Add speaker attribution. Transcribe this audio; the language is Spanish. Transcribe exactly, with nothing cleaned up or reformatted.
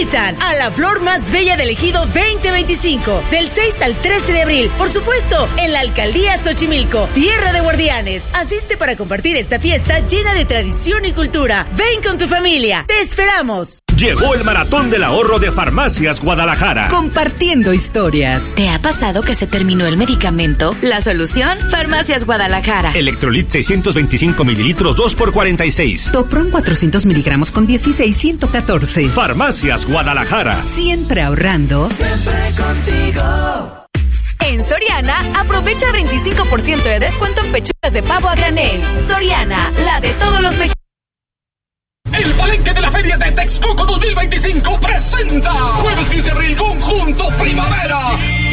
Speaker 1: invitan a la flor más bella del Ejido veinte veinticinco, del seis al trece de abril. Por supuesto, en la Alcaldía Xochimilco, tierra de guardianes. Asiste para compartir esta fiesta llena de tradición y cultura. Ven con tu familia. ¡Te esperamos!
Speaker 2: Llegó el Maratón del Ahorro de Farmacias Guadalajara.
Speaker 3: Compartiendo historias.
Speaker 4: ¿Te ha pasado que se terminó el medicamento? La solución, Farmacias Guadalajara.
Speaker 2: Electrolit seiscientos veinticinco mililitros, dos por cuarenta y seis.
Speaker 3: Topron cuatrocientos miligramos con dieciséis, ciento catorce.
Speaker 2: Farmacias Guadalajara.
Speaker 3: Siempre ahorrando.
Speaker 5: Siempre contigo.
Speaker 6: En Soriana, aprovecha veinticinco por ciento de descuento en pechugas de pavo a granel. Soriana, la de todos los mexicanos.
Speaker 7: El Palenque de la Feria de Texcoco dos mil veinticinco presenta Jueves quince de abril Conjunto Primavera.